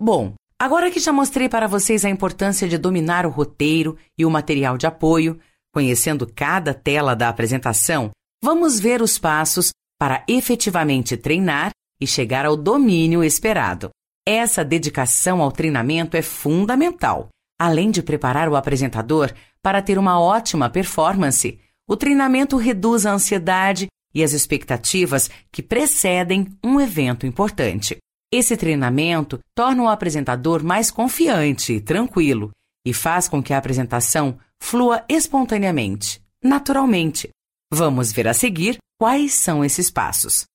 Bom, agora que já mostrei para vocês a importância de dominar o roteiro e o material de apoio, conhecendo cada tela da apresentação, vamos ver os passos para efetivamente treinar e chegar ao domínio esperado. Essa dedicação ao treinamento é fundamental. Além de preparar o apresentador para ter uma ótima performance, o treinamento reduz a ansiedade e as expectativas que precedem um evento importante. Esse treinamento torna o apresentador mais confiante e tranquilo e faz com que a apresentação flua espontaneamente, naturalmente. Vamos ver a seguir quais são esses passos.